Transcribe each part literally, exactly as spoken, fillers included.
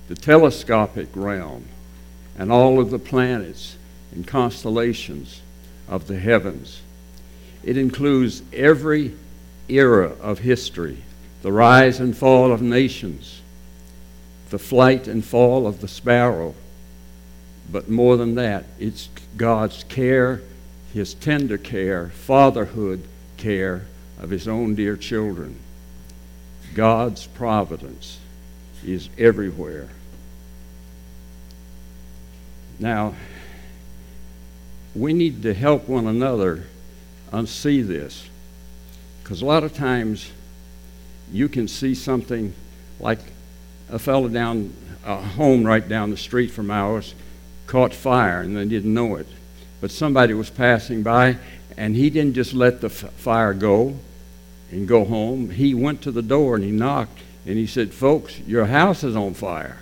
the telescopic realm, and all of the planets and constellations of the heavens. It includes every era of history, the rise and fall of nations, the flight and fall of the sparrow. But more than that, it's God's care, his tender care, fatherhood care of his own dear children. God's providence is everywhere. Now, we need to help one another unsee this, because a lot of times you can see something like a fellow down a home right down the street from ours caught fire and they didn't know it, but somebody was passing by and he didn't just let the f- fire go and go home. He went to the door and he knocked and he said, "Folks, your house is on fire."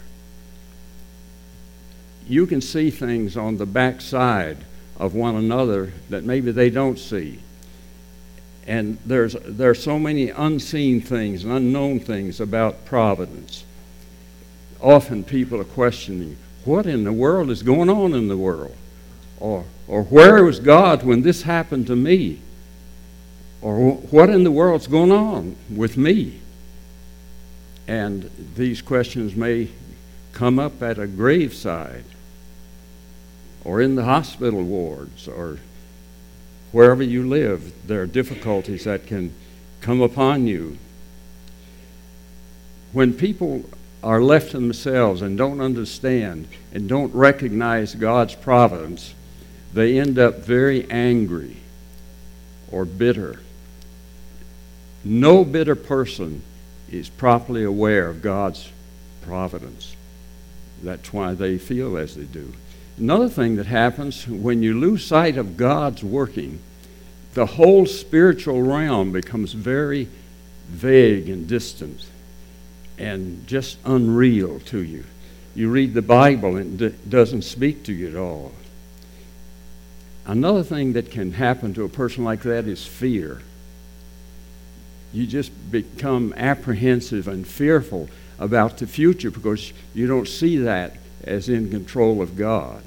You can see things on the backside of one another that maybe they don't see. And there's there are so many unseen things and unknown things about providence. Often people are questioning, what in the world is going on in the world? Or, or where was God when this happened to me? Or what in the world's going on with me? And these questions may come up at a graveside, or in the hospital wards, or wherever you live. There are difficulties that can come upon you. When people are left to themselves and don't understand and don't recognize God's providence, they end up very angry or bitter. No bitter person is properly aware of God's providence. That's why they feel as they do. Another thing that happens when you lose sight of God's working, the whole spiritual realm becomes very vague and distant and just unreal to you. You read the Bible and it doesn't speak to you at all. Another thing that can happen to a person like that is fear. You just become apprehensive and fearful about the future because you don't see that as in control of God.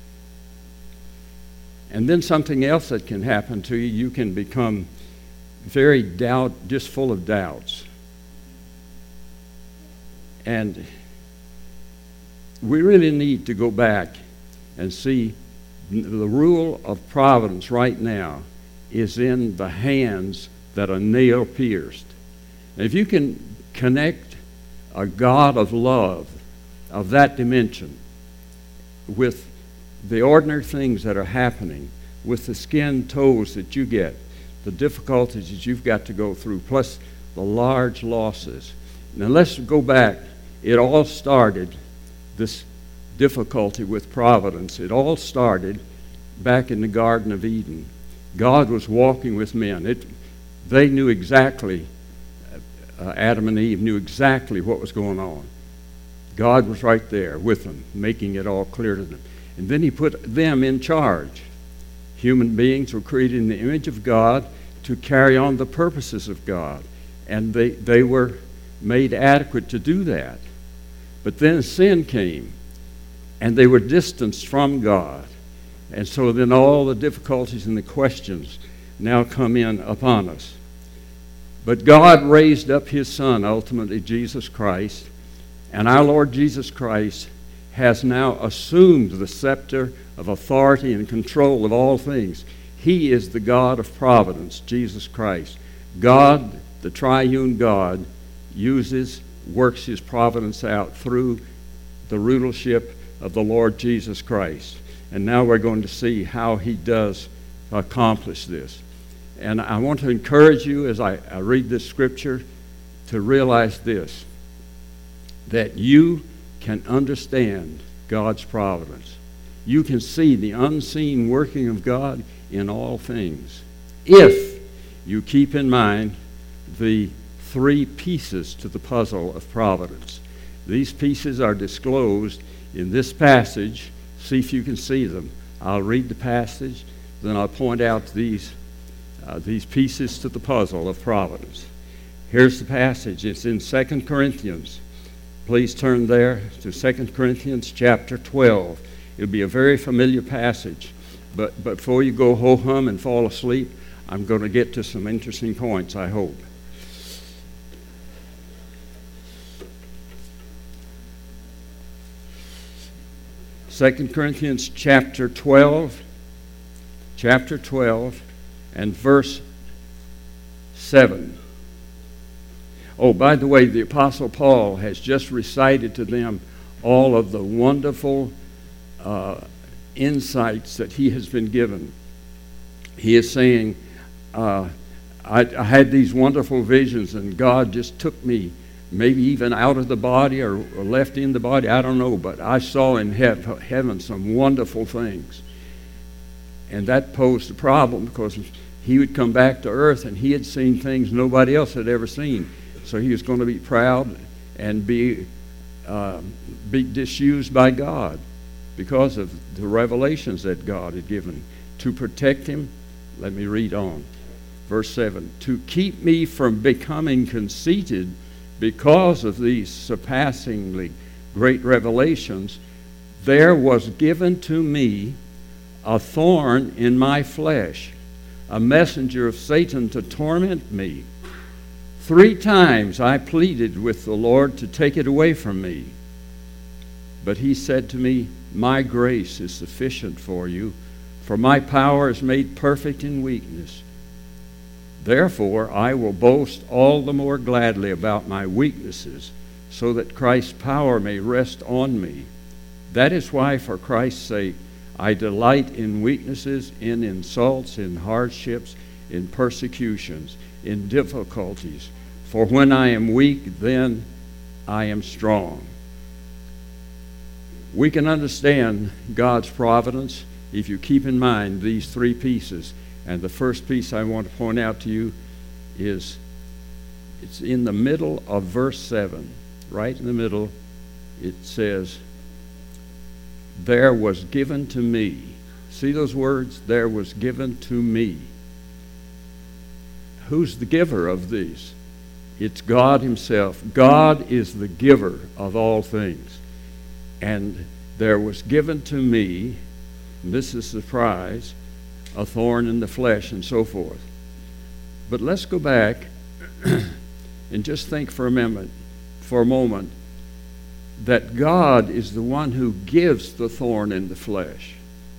And then something else that can happen to you, you can become very doubt, just full of doubts. And we really need to go back and see the rule of providence right now is in the hands that are nail pierced. And if you can connect a God of love of that dimension with the ordinary things that are happening, with the skin toes that you get, the difficulties that you've got to go through, plus the large losses. Now let's go back. It all started, this difficulty with providence, it all started back in the Garden of Eden. God was walking with men. It, they knew exactly, uh, Adam and Eve knew exactly what was going on. God was right there with them, making it all clear to them. And then he put them in charge. Human beings were created in the image of God to carry on the purposes of God. And they, they were made adequate to do that. But then sin came, and they were distanced from God. And so then all the difficulties and the questions now come in upon us. But God raised up his Son, ultimately Jesus Christ, and our Lord Jesus Christ has now assumed the scepter of authority and control of all things. He is the God of providence, Jesus Christ. God, the triune God, uses, works his providence out through the rulership of the Lord Jesus Christ. And now we're going to see how he does accomplish this. And I want to encourage you as I, I read this scripture to realize this, that you can understand God's providence. You can see the unseen working of God in all things if you keep in mind the three pieces to the puzzle of providence. These pieces are disclosed in this passage. See if you can see them. I'll read the passage, then I'll point out these, uh, these pieces to the puzzle of providence. Here's the passage. It's in Second Corinthians Please turn there to Second Corinthians chapter twelve. It'll be a very familiar passage. But, but before you go ho-hum and fall asleep, I'm going to get to some interesting points, I hope. Second Corinthians chapter twelve, chapter twelve, and verse seven. Oh, by the way, the Apostle Paul has just recited to them all of the wonderful uh, insights that he has been given. He is saying, uh, I, I had these wonderful visions, and God just took me, maybe even out of the body or, or left in the body, I don't know, but I saw in hev- heaven some wonderful things. And that posed a problem because he would come back to earth and he had seen things nobody else had ever seen. So he was going to be proud and be, uh, be disused by God because of the revelations that God had given. To protect him, let me read on. Verse seven, to keep me from becoming conceited because of these surpassingly great revelations, there was given to me a thorn in my flesh, a messenger of Satan to torment me. Three times I pleaded with the Lord to take it away from me. But he said to me, my grace is sufficient for you, for my power is made perfect in weakness. Therefore I will boast all the more gladly about my weaknesses, so that Christ's power may rest on me. That is why, for Christ's sake, I delight in weaknesses, in insults, in hardships, in persecutions, in difficulties. For when I am weak, then I am strong. We can understand God's providence if you keep in mind these three pieces. And the first piece I want to point out to you is it's in the middle of verse seven. Right in the middle, it says, there was given to me. See those words? There was given to me. Who's the giver of these? It's God himself. God is the giver of all things. And there was given to me, and this is the prize, a thorn in the flesh and so forth. But let's go back and just think for a moment, for a moment, that God is the one who gives the thorn in the flesh.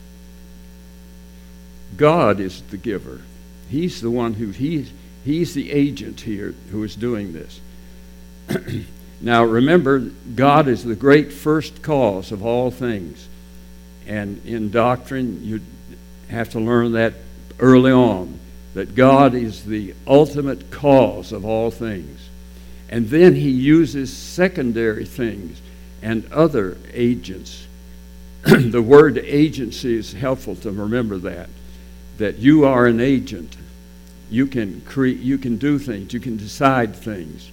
God is the giver. He's the one who, he, he's the agent here who is doing this. Now remember, God is the great first cause of all things. And in doctrine, you have to learn that early on, that God is the ultimate cause of all things. And then he uses secondary things and other agents. The word agency is helpful to remember that, that you are an agent. You can create, you can do things, you can decide things.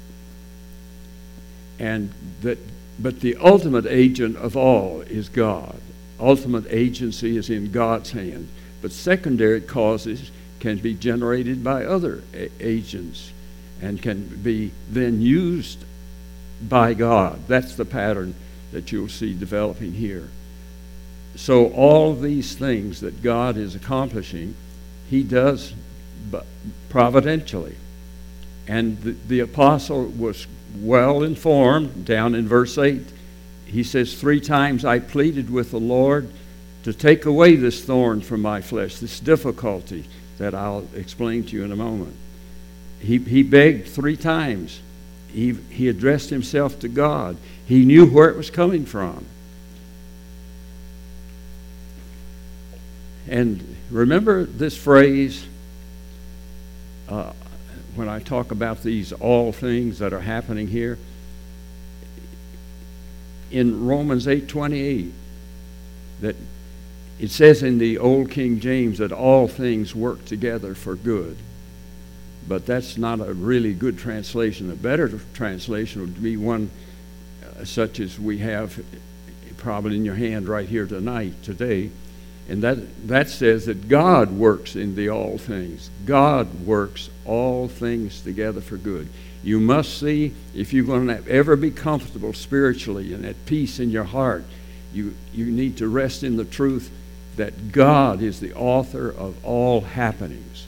And that, but the ultimate agent of all is God. Ultimate agency is in God's hand. But secondary causes can be generated by other a- agents and can be then used by God. That's the pattern that you'll see developing here. So all these things that God is accomplishing, he does providentially. And the, the apostle was well informed. Down in verse eight, he says, three times I pleaded with the Lord to take away this thorn from my flesh, this difficulty that I'll explain to you in a moment. He, he begged three times. He, he addressed himself to God. He knew where it was coming from. And remember this phrase, uh, when I talk about these all things that are happening here, in Romans eight twenty-eight, that it says in the Old King James that all things work together for good. But that's not a really good translation. A better translation would be one uh, such as we have probably in your hand right here tonight, today. And that, that says that God works in the all things. God works all things together for good. You must see, if you're going to ever be comfortable spiritually and at peace in your heart, you, you need to rest in the truth that God is the author of all happenings.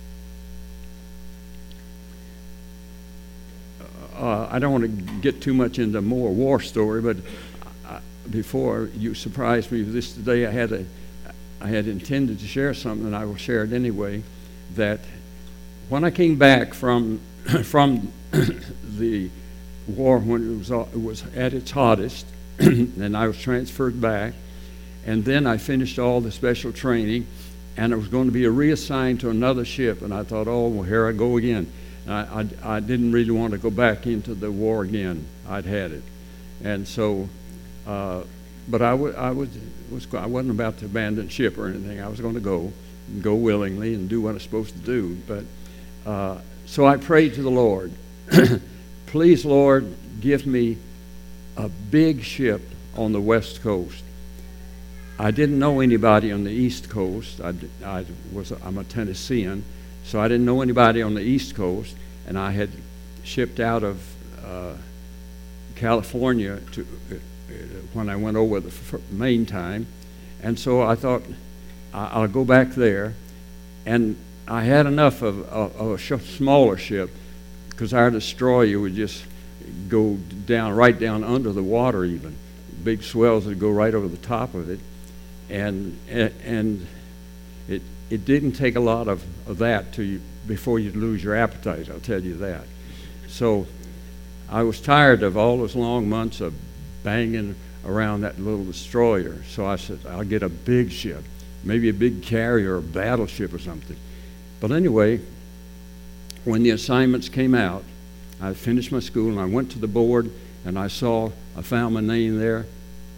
Uh, I don't want to get too much into more war story, but I, before you surprised me with this today, I had a, I had intended to share something, and I will share it anyway. That when I came back from from the war, when it was it was at its hottest, and I was transferred back, and then I finished all the special training, and I was going to be reassigned to another ship, and I thought, oh, well, here I go again. I, I, I didn't really want to go back into the war again. I'd had it. And so, uh, but I, w- I, was, was, I wasn't about to abandon ship or anything. I was going to go, and go willingly and do what I was supposed to do. But uh, so I prayed to the Lord, please, Lord, give me a big ship on the West Coast. I didn't know anybody on the East Coast. I, I was, I'm a Tennessean. So I didn't know anybody on the East Coast, and I had shipped out of uh, California to uh, when I went over the f- main time, and so I thought I- I'll go back there, and I had enough of, of, of a sh- smaller ship because our destroyer would just go down right down under the water even. Big swells would go right over the top of it, and and. and it. It didn't take a lot of, of that to you, before you'd lose your appetite, I'll tell you that. So I was tired of all those long months of banging around that little destroyer. So I said, I'll get a big ship, maybe a big carrier or battleship or something. But anyway, when the assignments came out, I finished my school and I went to the board and I saw, I found my name there.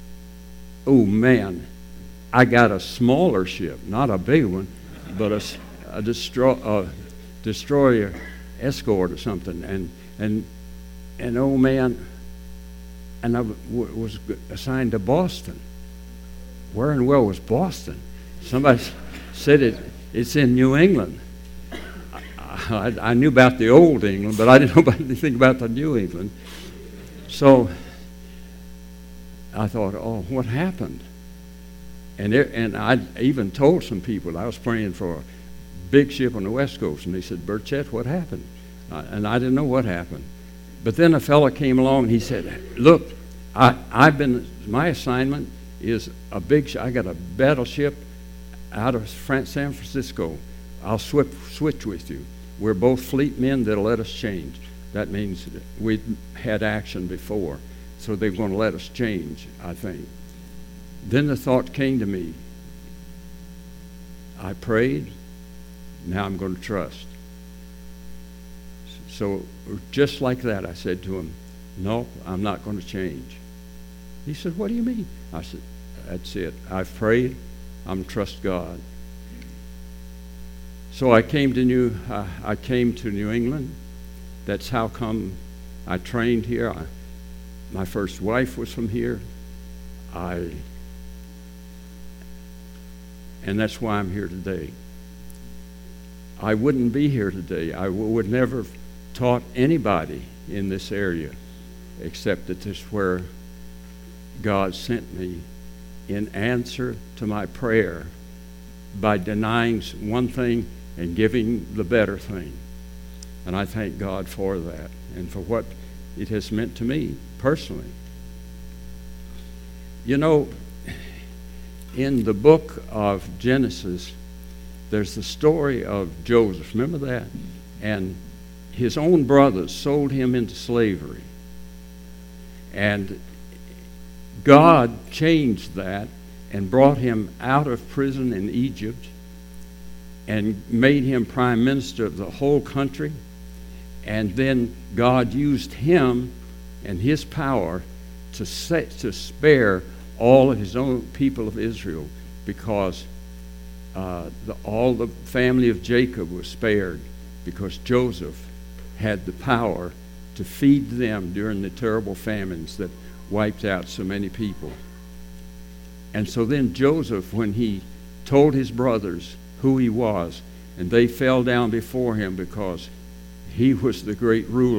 Oh man, I got a smaller ship, not a big one, but a, a, destro- a destroyer escort or something. And, and, and oh man, and I w- was assigned to Boston. Where in the world was Boston? Somebody said it. It's in New England. I, I, I knew about the old England, but I didn't know about anything about the New England. So I thought, oh, what happened? And there, and I even told some people I was praying for a big ship on the West Coast, and they said, Burchett, what happened? Uh, and I didn't know what happened. But then a fellow came along and he said, look, I, I've been, my assignment is a big, I got a battleship out of San Francisco. I'll switch, switch with you. We're both fleet men that'll let us change. That means we'd had action before, so they're going to let us change, I think. Then the thought came to me, I prayed, now I'm going to trust. So just like that, I said to him, no, I'm not going to change. He said, what do you mean? I said, that's it. I've prayed, I'm trust God. So I came to New, uh, I came to New England. That's how come I trained here. I, my first wife was from here. I And that's why I'm here today. I wouldn't be here today. I w- would never have taught anybody in this area, except that this is where God sent me in answer to my prayer by denying one thing and giving the better thing. And I thank God for that and for what it has meant to me personally. You know, in the book of Genesis, there's the story of Joseph. Remember that? And his own brothers sold him into slavery. And God changed that and brought him out of prison in Egypt and made him prime minister of the whole country. And then God used him and his power to set, to spare all of his own people of Israel, because uh, the, all the family of Jacob was spared because Joseph had the power to feed them during the terrible famines that wiped out so many people. And so then Joseph, when he told his brothers who he was, and they fell down before him because he was the great ruler,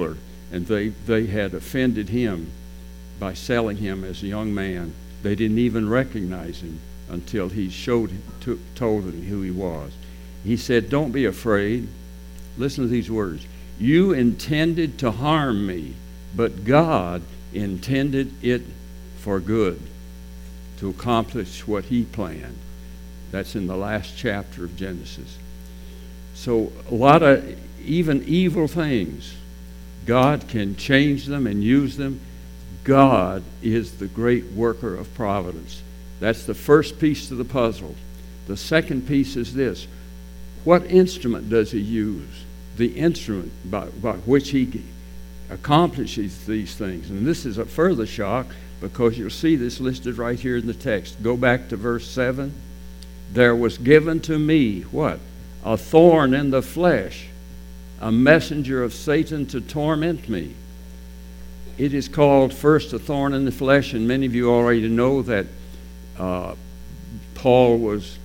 and they, they had offended him by selling him as a young man. They didn't even recognize him until he showed, to, told them who he was. He said, "Don't be afraid." Listen to these words. "You intended to harm me, but God intended it for good, to accomplish what he planned." That's in the last chapter of Genesis. So a lot of even evil things, God can change them and use them. God is the great worker of providence. That's the first piece to the puzzle. The second piece is this. What instrument does he use? The instrument by, by which he accomplishes these things. And this is a further shock, because you'll see this listed right here in the text. Go back to verse seven. "There was given to me," what? "A thorn in the flesh, a messenger of Satan to torment me." It is called first a thorn in the flesh, and many of you already know that uh, Paul was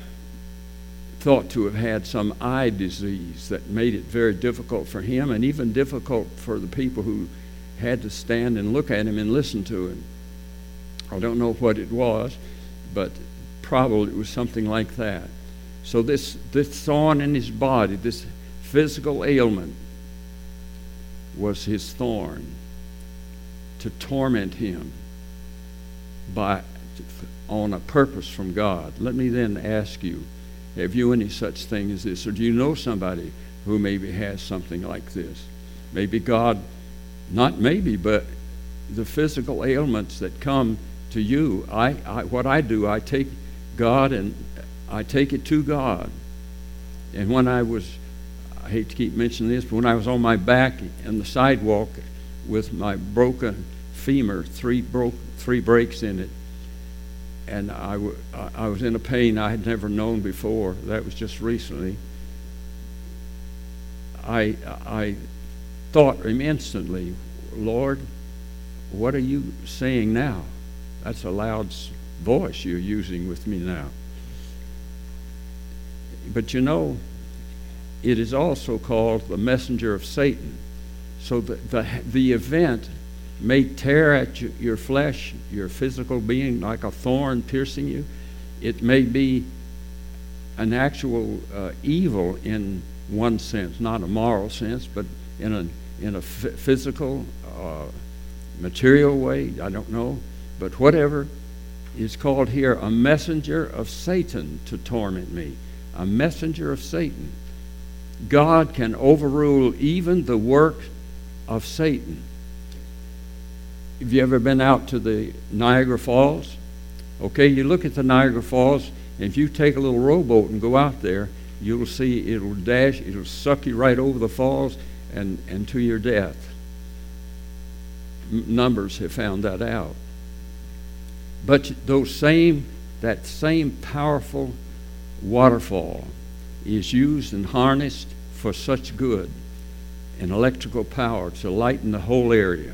thought to have had some eye disease that made it very difficult for him, and even difficult for the people who had to stand and look at him and listen to him. I don't know what it was, but probably it was something like that. So this, this thorn in his body, this physical ailment, was his thorn to torment him by on a purpose from God. Let me then ask you, have you any such thing as this? Or do you know somebody who maybe has something like this? Maybe God, not maybe, but the physical ailments that come to you, I, I what I do, I take God and I take it to God. And when I was, I hate to keep mentioning this, but when I was on my back on the sidewalk with my broken femur, three broke, three breaks in it, and I, w- I was in a pain I had never known before. That was just recently. I, I thought instantly, Lord, what are you saying now? That's a loud voice you're using with me now. But you know, it is also called the messenger of Satan. So the, the, the event may tear at you, your flesh, your physical being, like a thorn piercing you. It may be an actual uh, evil in one sense, not a moral sense, but in a in a f- physical, uh, material way. I don't know, but whatever is called here a messenger of Satan to torment me. A messenger of Satan. God can overrule even the work of Satan. Have you ever been out to the Niagara Falls? Okay, you look at the Niagara Falls, and if you take a little rowboat and go out there, you'll see it'll dash, it'll suck you right over the falls and, and to your death. M- numbers have found that out. But those same, that same powerful waterfall is used and harnessed for such good and electrical power to lighten the whole area.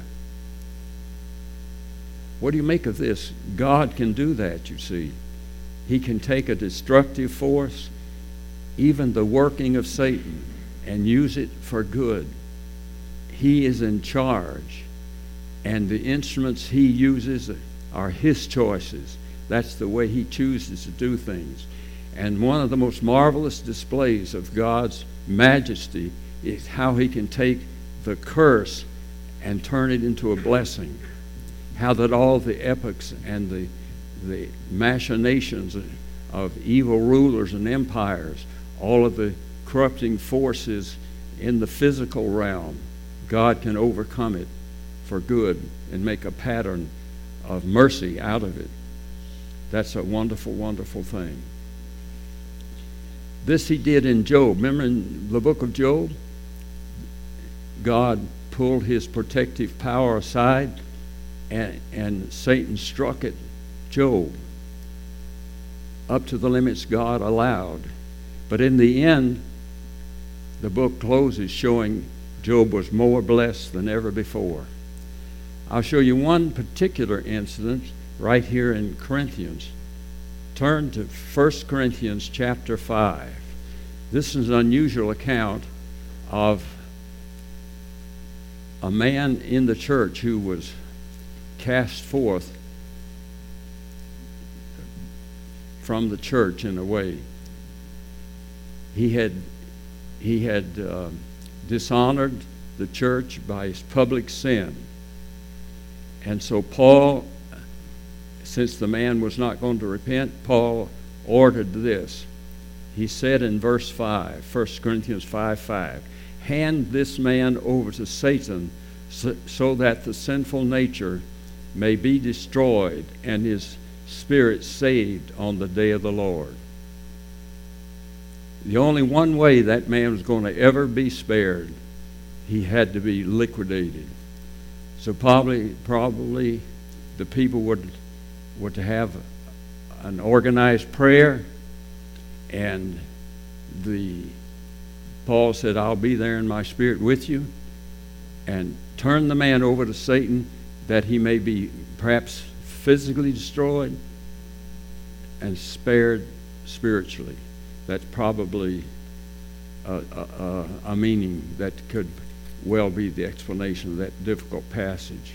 What do you make of this? God can do that, you see. He can take a destructive force, even the working of Satan, and use it for good. He is in charge, and the instruments he uses are his choices. That's the way he chooses to do things. And one of the most marvelous displays of God's majesty is how he can take the curse and turn it into a blessing. How that all the epochs and the, the machinations of evil rulers and empires, all of the corrupting forces in the physical realm, God can overcome it for good and make a pattern of mercy out of it. That's a wonderful, wonderful thing. This he did in Job. Remember in the book of Job? God pulled his protective power aside, and, and Satan struck at Job up to the limits God allowed. But in the end, the book closes showing Job was more blessed than ever before. I'll show you one particular incident right here in Corinthians. Turn to First Corinthians chapter five. This is an unusual account of a man in the church who was cast forth from the church in a way. He had he had uh, dishonored the church by his public sin. And so Paul, since the man was not going to repent, Paul ordered this. He said in verse five, First Corinthians five five, hand this man over to Satan so, so that the sinful nature may be destroyed and his spirit saved on the day of the Lord. The only one way that man was going to ever be spared, he had to be liquidated. So probably, probably the people would, would have an organized prayer, and the Paul said, I'll be there in my spirit with you, and turn the man over to Satan that he may be perhaps physically destroyed and spared spiritually. That's probably a, a, a meaning that could well be the explanation of that difficult passage.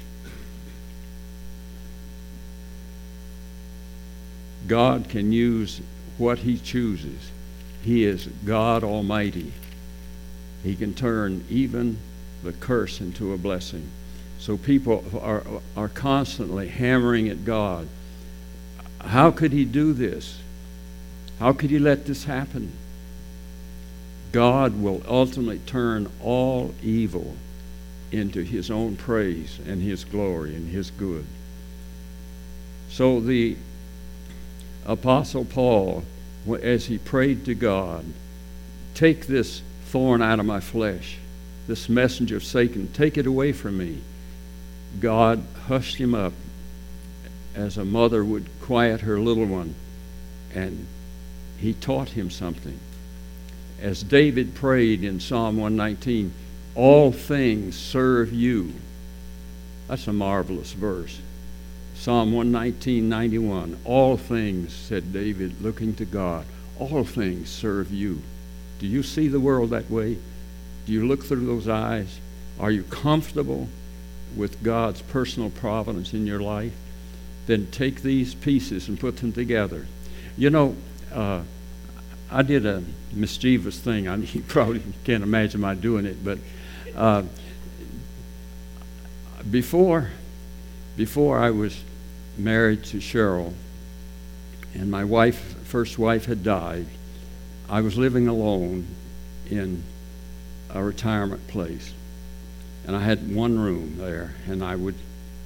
God can use what he chooses. He is God Almighty. He can turn even the curse into a blessing. So people are, are constantly hammering at God. How could he do this? How could he let this happen? God will ultimately turn all evil into his own praise and his glory and his good. So the Apostle Paul, as he prayed to God, take this thorn out of my flesh, this messenger of Satan, take it away from me. God hushed him up as a mother would quiet her little one, and he taught him something. As David prayed in Psalm one nineteen, all things serve you. That's a marvelous verse. Psalm one nineteen, ninety-one, all things, said David, looking to God, all things serve you. Do you see the world that way? Do you look through those eyes? Are you comfortable with God's personal providence in your life? Then take these pieces and put them together. You know, uh, I did a mischievous thing. I, you probably can't imagine my doing it, but uh, before, before I was married to Cheryl, and my wife, first wife had died, I was living alone in a retirement place, and I had one room there, and I would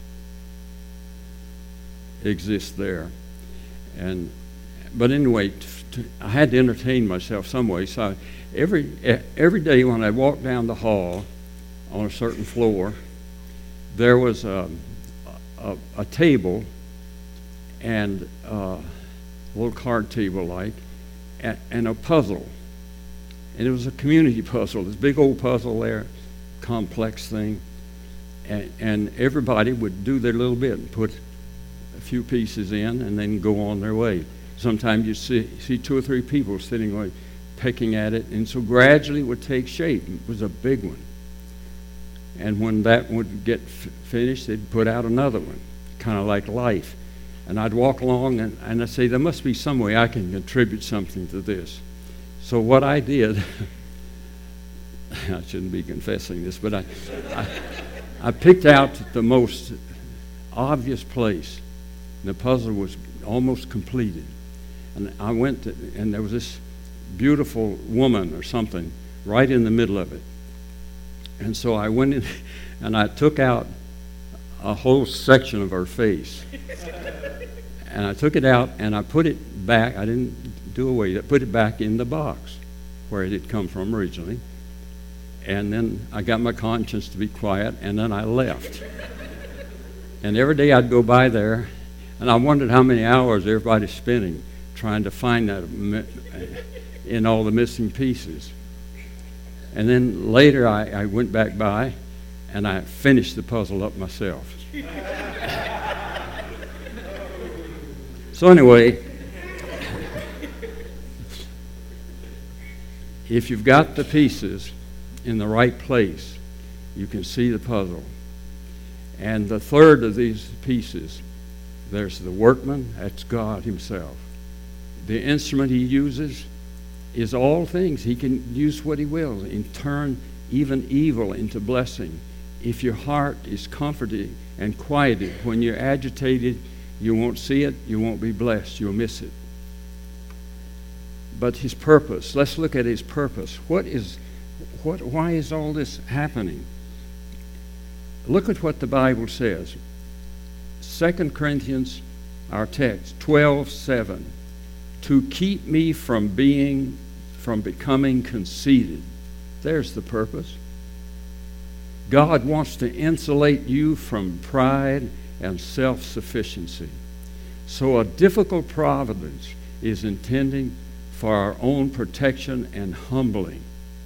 exist there. And but anyway, t- t- I had to entertain myself some way. So every every day when I walked down the hall on a certain floor, there was a a, a table and uh, a little card table like, and, and a puzzle. And it was a community puzzle, this big old puzzle there, complex thing. And, and everybody would do their little bit and put a few pieces in and then go on their way. Sometimes you see, see two or three people sitting like pecking at it, and so gradually it would take shape. It was a big one. And when that would get f- finished, they'd put out another one, kind of like life. And I'd walk along and, and I'd say, there must be some way I can contribute something to this. So what I did, I shouldn't be confessing this, but I, I, I picked out the most obvious place. The puzzle was almost completed. And I went to, and there was this beautiful woman or something right in the middle of it. And so I went in and I took out a whole section of her face. And I took it out and I put it back. I didn't do away with it. Put it back in the box where it had come from originally. And then I got my conscience to be quiet, and then I left. And every day I'd go by there, and I wondered how many hours everybody's spending trying to find that in all the missing pieces. And then later I, I went back by, and I finished the puzzle up myself. So anyway, if you've got the pieces in the right place, you can see the puzzle. And the third of these pieces, there's the workman, that's God himself. The instrument he uses is all things. He can use what he will and turn even evil into blessing. If your heart is comforted and quieted, when you're agitated, you won't see it, you won't be blessed, you'll miss it. But his purpose, let's look at his purpose. What is, what, why is all this happening? Look at what the Bible says. Second Corinthians, our text, twelve seven. To keep me from being, from becoming conceited. There's the purpose. God wants to insulate you from pride and self-sufficiency. So a difficult providence is intending for our own protection and humbling.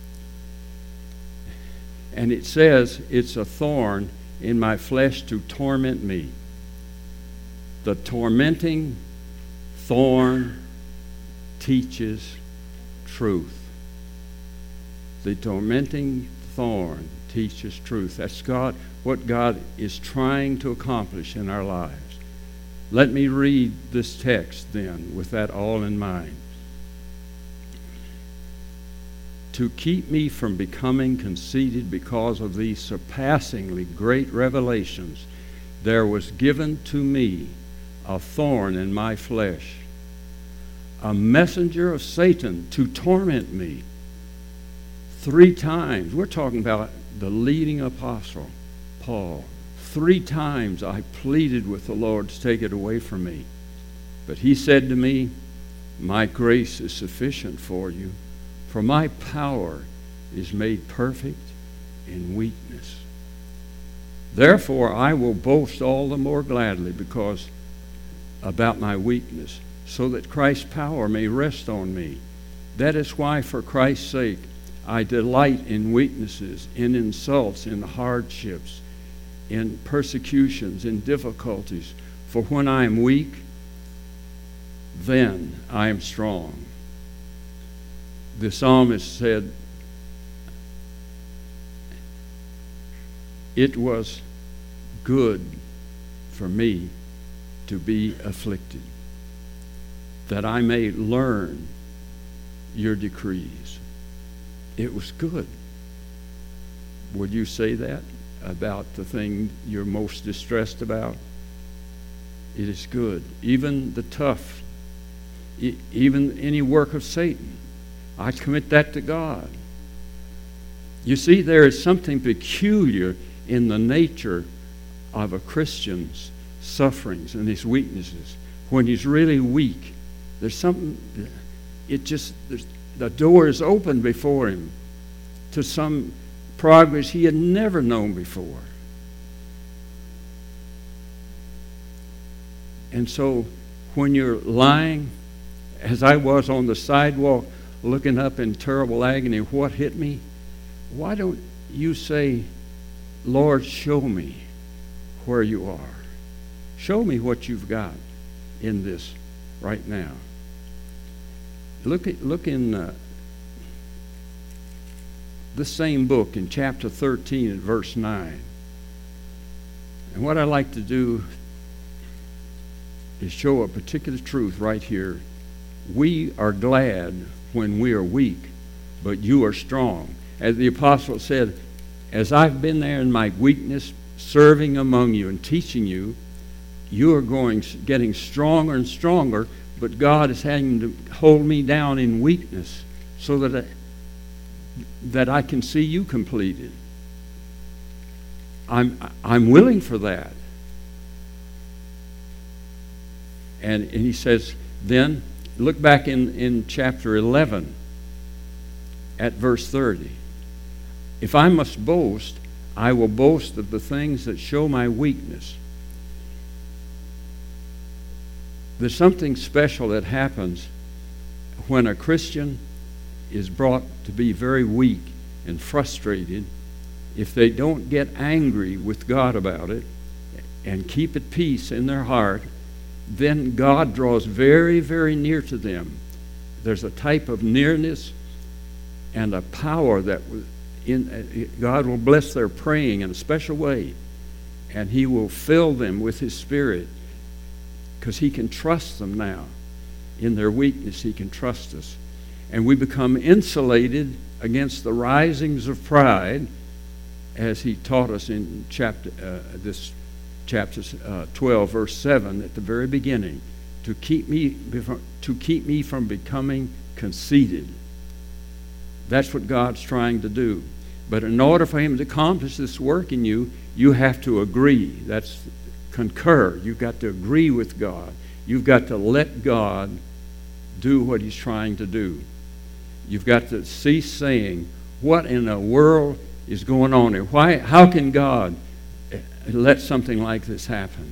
And it says, it's a thorn in my flesh to torment me. The tormenting thorn teaches truth. The tormenting thorn teaches truth. That's God, what God is trying to accomplish in our lives. Let me read this text then with that all in mind. To keep me from becoming conceited because of these surpassingly great revelations, there was given to me a thorn in my flesh, a messenger of Satan to torment me. Three times, we're talking about the leading apostle, Paul. Three times I pleaded with the Lord to take it away from me. But he said to me, my grace is sufficient for you, for my power is made perfect in weakness. Therefore I will boast all the more gladly because about my weakness, so that Christ's power may rest on me. That is why, for Christ's sake, I delight in weaknesses, in insults, in hardships, in persecutions, in difficulties. For when I am weak, then I am strong. The psalmist said, it was good for me to be afflicted, that I may learn your decrees. It was good. Would you say that about the thing you're most distressed about? It is good. Even the tough, e- even any work of Satan, I commit that to God. You see, there is something peculiar in the nature of a Christian's sufferings and his weaknesses. When he's really weak, there's something, it just, the door is open before him to some progress he had never known before. And so when you're lying, as I was on the sidewalk looking up in terrible agony, what hit me? Why don't you say, Lord, show me where you are. Show me what you've got in this right now. Look at, look in uh, the same book in chapter thirteen and verse nine. And what I like to do is show a particular truth right here. We are glad when we are weak, but you are strong. As the apostle said, as I've been there in my weakness, serving among you and teaching you, you are going, getting stronger and stronger, but God is having to hold me down in weakness so that I, that I can see you completed. I'm, I'm willing for that. And, and he says, then, look back in, in chapter eleven at verse thirty. If I must boast, I will boast of the things that show my weakness. There's something special that happens when a Christian is brought to be very weak and frustrated. If they don't get angry with God about it and keep at peace in their heart, then God draws very, very near to them. There's a type of nearness and a power that in, uh, God will bless their praying in a special way, and He will fill them with His Spirit, because He can trust them now. In their weakness, He can trust us. And we become insulated against the risings of pride, as He taught us in chapter uh, this chapter uh, twelve, verse seven, at the very beginning, to keep me to keep me from becoming conceited. That's what God's trying to do. But in order for Him to accomplish this work in you, you have to agree. That's concur. You've got to agree with God. You've got to let God do what He's trying to do. You've got to cease saying, what in the world is going on here? Why? How can God let something like this happen?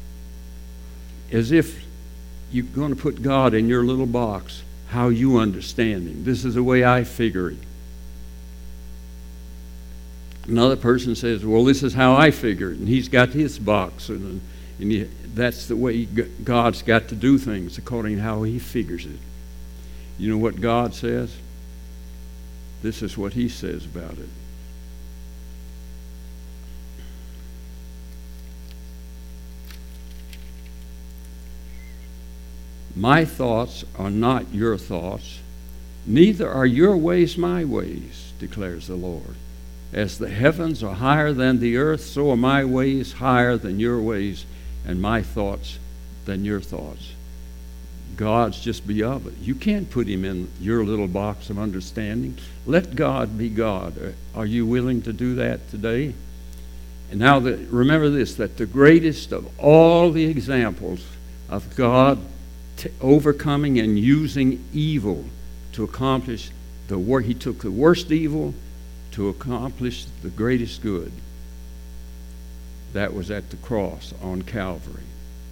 As if you're going to put God in your little box, how you understand Him. This is the way I figure it. Another person says, well, this is how I figure it, and he's got his box, and, and he, that's the way God's got to do things, according to how He figures it. You know what God says? This is what He says about it. My thoughts are not your thoughts, neither are your ways my ways, declares the Lord. As the heavens are higher than the earth, so are my ways higher than your ways, and my thoughts than your thoughts. God's just beyond it. You can't put Him in your little box of understanding. Let God be God. Are you willing to do that today? And now, the, remember this, that the greatest of all the examples of God t- overcoming and using evil to accomplish the work, He took the worst evil to accomplish the greatest good. That was at the cross on Calvary.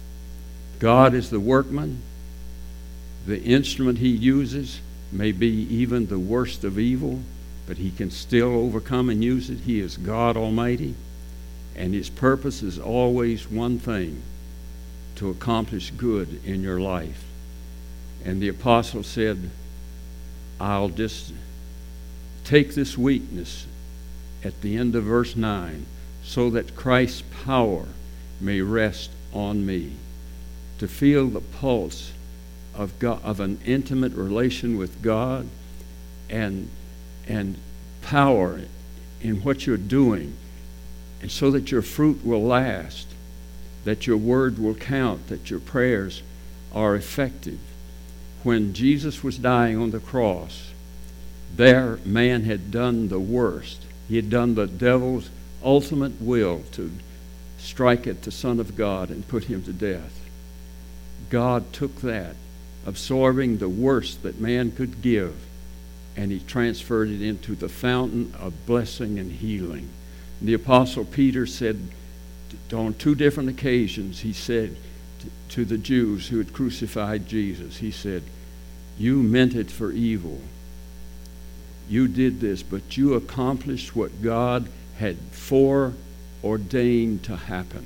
God is the workman. The instrument He uses may be even the worst of evil, but He can still overcome and use it. He is God Almighty, and His purpose is always one thing: to accomplish good in your life. And the apostle said, I'll just take this weakness at the end of verse nine, so that Christ's power may rest on me. To feel the pulse of God, of an intimate relation with God, and and power in what you're doing, and so that your fruit will last, that your word will count, that your prayers are effective. When Jesus was dying on the cross, there man had done the worst. He had done the devil's ultimate will to strike at the Son of God and put Him to death. God took that, absorbing the worst that man could give, and He transferred it into the fountain of blessing and healing. And the Apostle Peter said, on two different occasions, he said to the Jews who had crucified Jesus, he said, you meant it for evil. You did this, but you accomplished what God had foreordained to happen.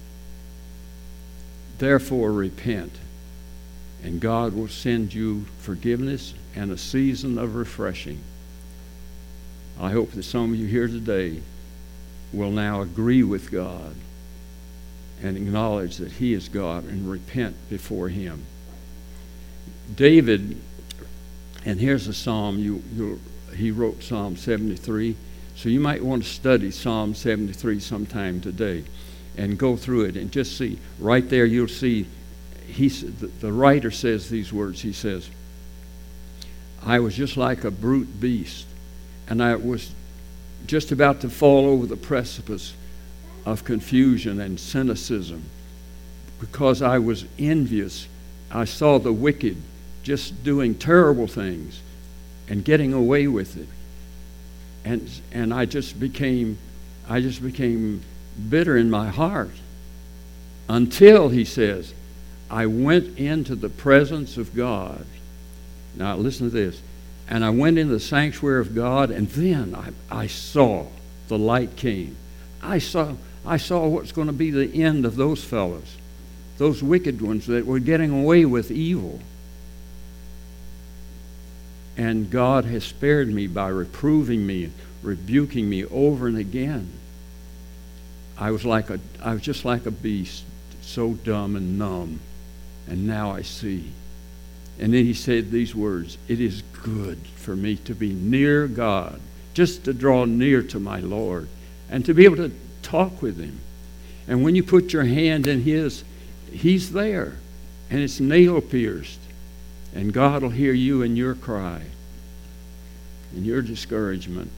Therefore, repent, and God will send you forgiveness and a season of refreshing. I hope that some of you here today will now agree with God and acknowledge that He is God and repent before Him. David, and here's a psalm, you, you, he wrote Psalm seventy-three, so you might want to study Psalm seventy-three sometime today and go through it and just see. Right there you'll see, he, the, the writer says these words, he says, I was just like a brute beast, and I was just about to fall over the precipice of confusion and cynicism because I was envious. I saw the wicked just doing terrible things and getting away with it, and and I just became I just became bitter in my heart until, he says, I went into the presence of God. Now listen to this. And I went into the sanctuary of God, and then I, I saw the light came. I saw I saw what's going to be the end of those fellows, those wicked ones that were getting away with evil. And God has spared me by reproving me, rebuking me over and again. I was like a, I was just like a beast, so dumb and numb. And now I see. And then he said these words, "It is good for me to be near God," just to draw near to my Lord and to be able to talk with him. And when you put your hand in his, he's there, and it's nail pierced. And God will hear you in your cry, in your discouragement.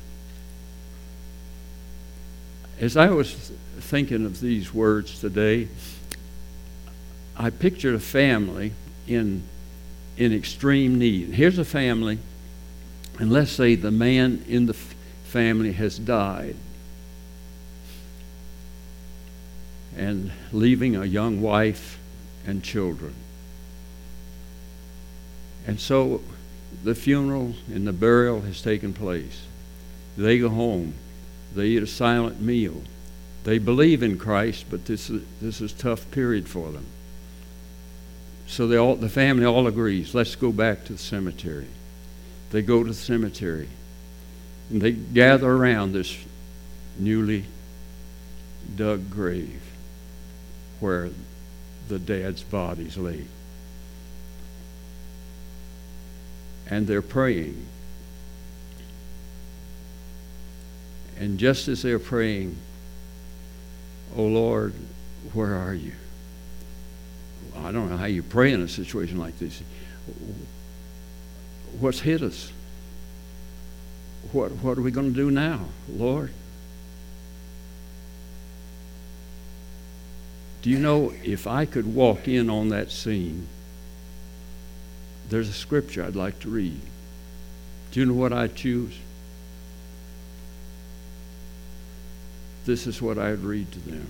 As I was thinking of these words today, I pictured a family in, in extreme need. Here's a family, and let's say the man in the f- family has died, and leaving a young wife and children. And so the funeral and the burial has taken place. They go home. They eat a silent meal. They believe in Christ, but this is, this is a tough period for them. So they all, the family all agrees, let's go back to the cemetery. They go to the cemetery, and they gather around this newly dug grave where the dad's body's laid. And they're praying. And just as they're praying, "Oh Lord, where are you?" I don't know how you pray in a situation like this. What's hit us? What, what are we going to do now, Lord? Do you know, if I could walk in on that scene, there's a scripture I'd like to read. Do you know what I'd choose? This is what I'd read to them.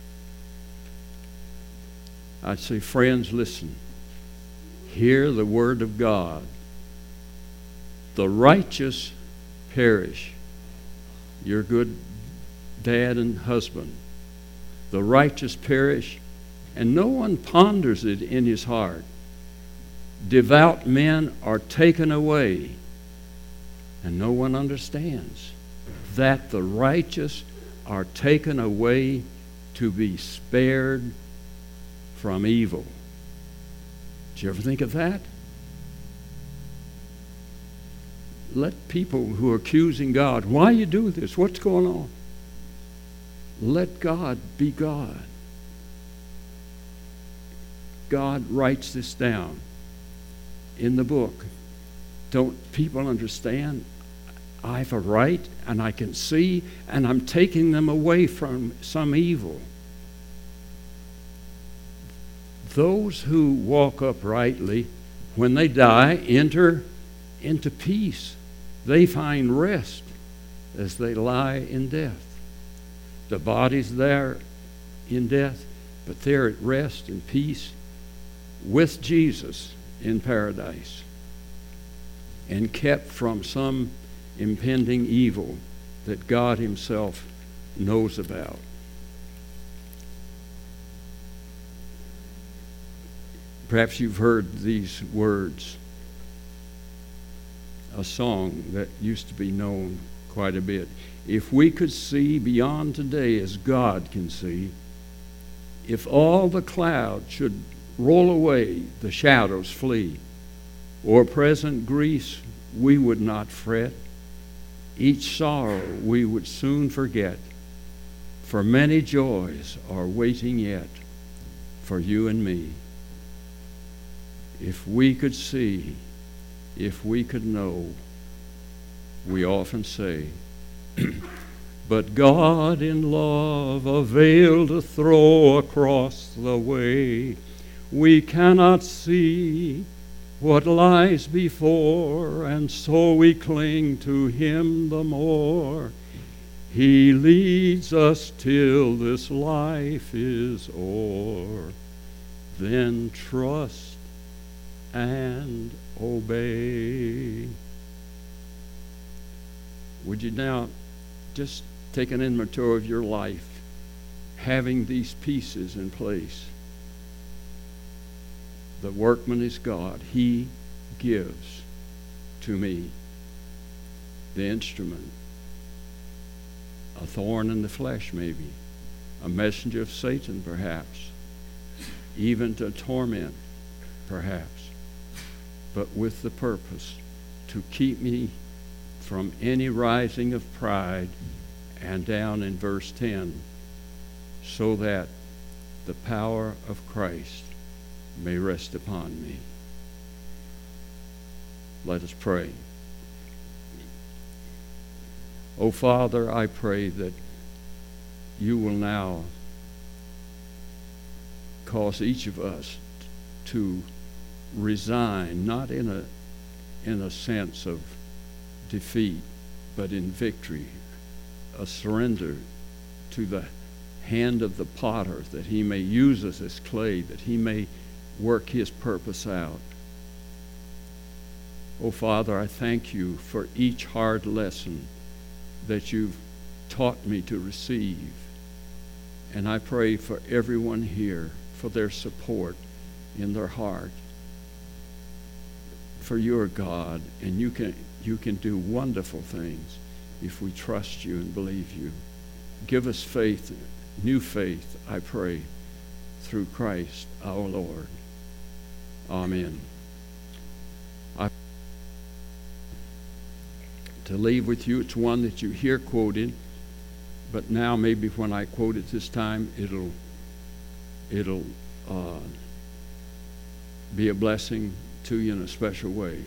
I'd say, "Friends, listen. Hear the word of God. The righteous perish." Your good dad and husband. The righteous perish, and no one ponders it in his heart. Devout men are taken away, and no one understands that the righteous are taken away to be spared from evil. Did you ever think of that? Let people who are accusing God, "Why you do this? What's going on?" Let God be God. God writes this down in the book. Don't people understand? I have a right, and I can see, and I'm taking them away from some evil. Those who walk uprightly, when they die, enter into peace. They find rest as they lie in death. The body's there in death, but they're at rest and peace with Jesus in paradise, and kept from some impending evil that God himself knows about. Perhaps you've heard these words, a song that used to be known quite a bit. If we could see beyond today as God can see, if all the clouds should roll away, the shadows flee, or present griefs we would not fret, each sorrow we would soon forget, for many joys are waiting yet for you and me. If we could see, if we could know, we often say, but God in love a veil to throw across the way. We cannot see what lies before, and so we cling to him the more. He leads us till this life is o'er. Then trust and obey. Would you now just take an inventory of your life, having these pieces in place? The workman is God. He gives to me the instrument a thorn in the flesh maybe, a messenger of Satan perhaps, even to torment perhaps, but with the purpose to keep me from any rising of pride, and down in verse ten, so that the power of Christ may rest upon me. Let us pray. Oh, Father, I pray that you will now cause each of us to resign, not in a in a sense of defeat, but in victory, a surrender to the hand of the potter, that he may use us as clay, that he may work his purpose out. Oh, Father, I thank you for each hard lesson that you've taught me to receive. And I pray for everyone here, for their support in their heart. For you are God, and you can you can do wonderful things if we trust you and believe you. Give us faith, new faith, I pray, through Christ our Lord. Amen. I to leave with you, it's one that you hear quoted, but now maybe when I quote it this time, it'll it'll uh, be a blessing to you in a special way.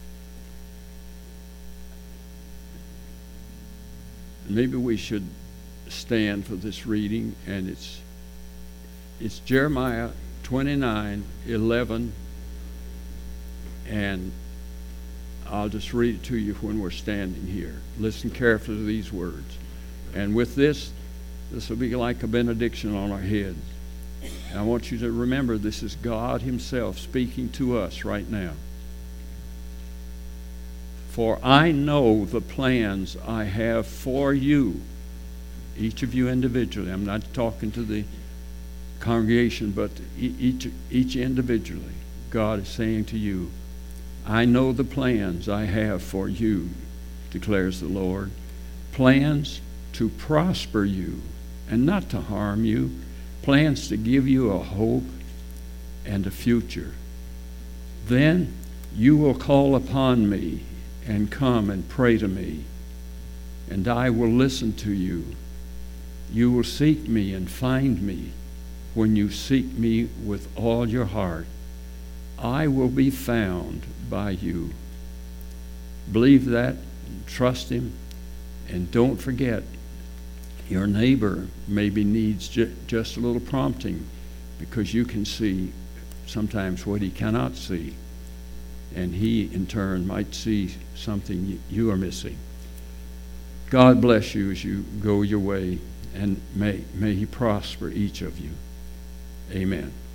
Maybe we should stand for this reading, and it's it's Jeremiah twenty-nine eleven, and I'll just read it to you when we're standing here. Listen carefully to these words. And with this, this will be like a benediction on our heads. And I want you to remember this is God himself speaking to us right now. For I know the plans I have for you, each of you individually. I'm not talking to the congregation, but each, each individually. God is saying to you, I know the plans I have for you, declares the Lord. Plans to prosper you and not to harm you. Plans to give you a hope and a future. Then you will call upon me and come and pray to me, and I will listen to you. You will seek me and find me when you seek me with all your heart. I will be found by you. Believe that, trust him, and don't forget, your neighbor maybe needs ju- just a little prompting, because you can see sometimes what he cannot see, and he in turn might see something you are missing. God bless you as you go your way, and may, may he prosper each of you. Amen.